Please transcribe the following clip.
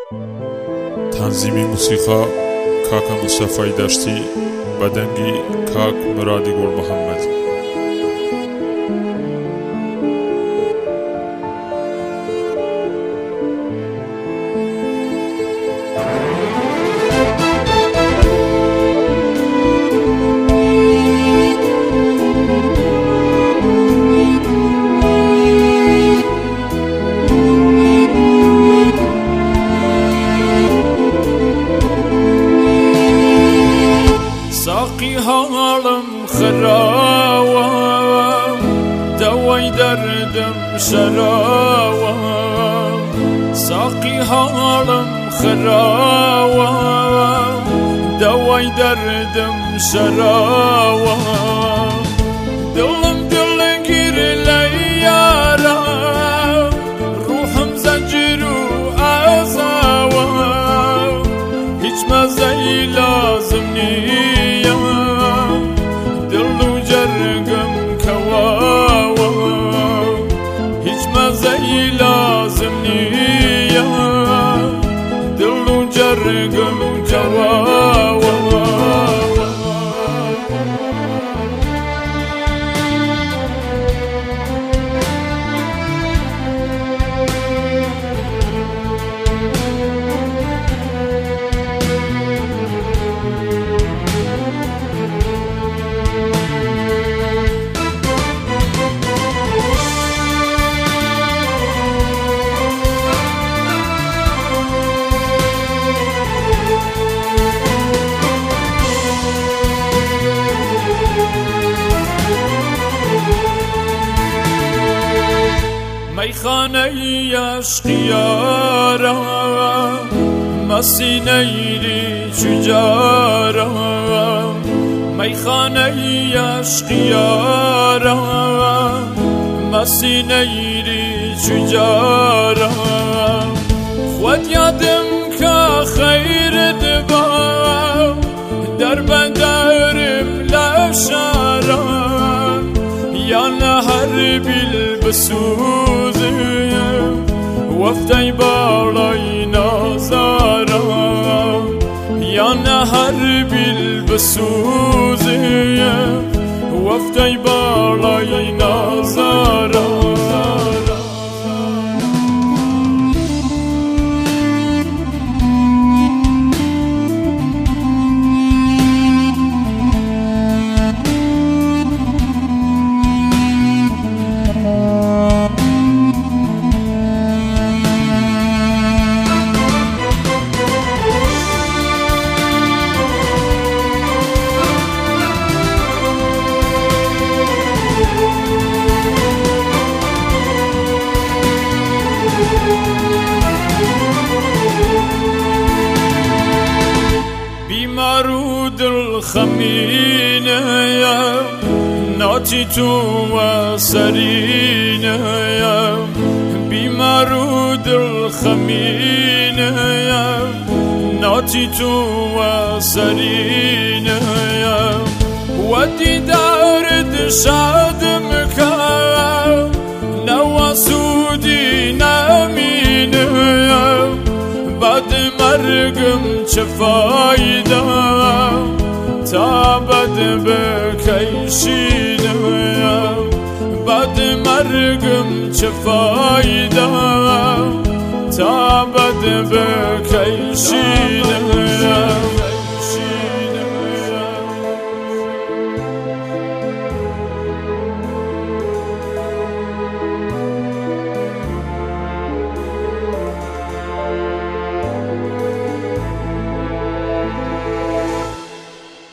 تنظیمی موسیقا کاک مصطفی دشتی بدنگی کاک مرادی گل محمد. ساقی حالم خراوه دوای دردم شراوه ساقی حالم خراوه دوای دردم شراوه دلم دلگیر لیاره روحم زنجیر و عزاوه هیچ مزهی لازم نیست زي لازم نية دل وجرقم جواوة میخانه عشقیارا مسینه ری چجارا میخانه عشقیارا مسینه ری چجارا خود یادم که خیر دبا در بندرم لشارا یا نهر بیل بسوزه وفتای بالای نازارا یا نهر بیل بسوزه وفتای بالای نازارا بیمارود الخمینه یا ناتی تو و سرینه یا بیمارود الخمینه یا ناتی تو و سرینه یا و دیدارد شادم که نواسودی نمینه یا بعد مرگم چه فایده تا بد بکیشینه بعد مرگم چه فایده تا بد بکیشینه